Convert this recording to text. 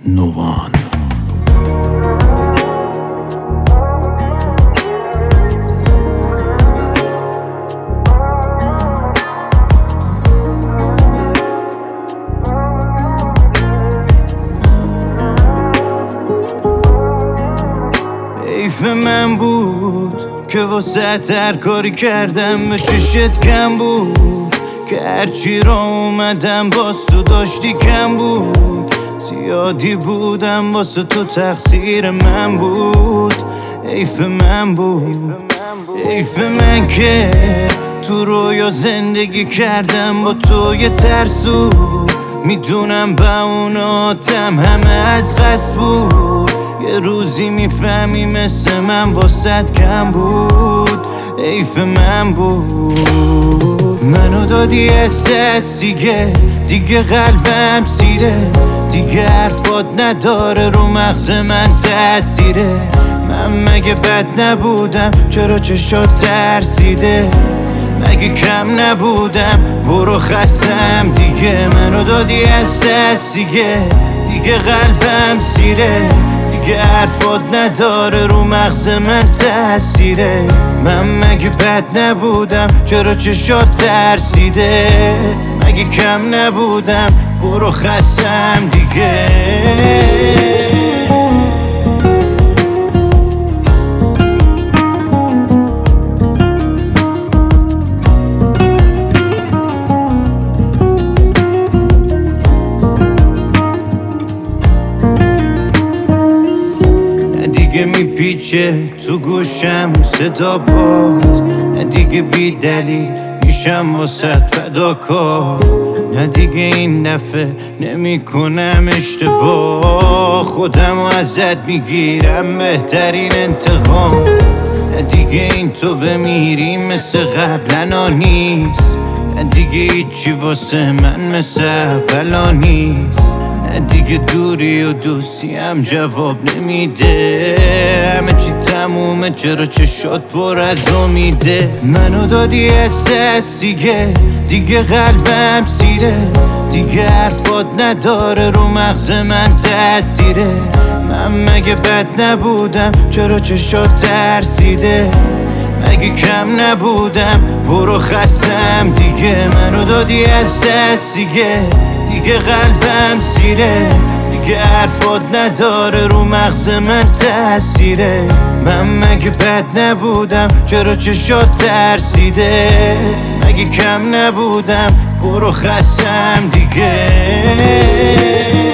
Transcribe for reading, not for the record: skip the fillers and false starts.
نوان. حیف من بود که واسه هر کاری کردم به چشت کم بود، که هرچی را اومدم باز تو داشتی کم بود. زیادی بودم واسه تو تقصیر من بود. حیف من بود، حیف من که تو رویا زندگی کردم با تو یه ترسو. میدونم با اوناتم همه از قصد بود. یه روزی میفهمی مثل من واسد کم بود. حیف من بود. منو دادی احساس دیگه قلبم سیره، دیگه حرفات نداره رو مغز من تأثیره. من مگه بد نبودم؟ چرا چشات ترسیده؟ مگه کم نبودم؟ برو خستم دیگه. منو دادی احساس دیگه قلبم سیره، دیگه حرفات نداره رو مغز من تأثیره. من مگه بد نبودم؟ چرا چشات ترسیده؟ مگه کم نبودم؟ برو خستم دیگه. دیگه میپیچه تو گوشم صدا باد، نه دیگه بی دلیل میشم واسه فداکار. نه دیگه این دفعه نمی کنم اشتباه، خودم ازت میگیرم بهترین انتقام. نه دیگه این تو بمیری مثل قبلنا نیست، نه دیگه هیچی واسه من مثل اولا نیست. نه دیگه دوری و دوستی هم جواب نمیده، همه چی تمومه چرا چشات پر از امیده. منو دادی احساس دیگه قلبم سیره، دیگه حرفات نداره رو مغز من تأثیره. من مگه بد نبودم؟ چرا چشات ترسیده؟ مگه کم نبودم؟ برو خستم دیگه. منو دادی احساس دیگه قلبم سیره، دیگه حرفات نداره رو مغز من تأثیره. من مگه بد نبودم؟ چرا چشات ترسیده؟ مگه کم نبودم؟ برو خستم دیگه.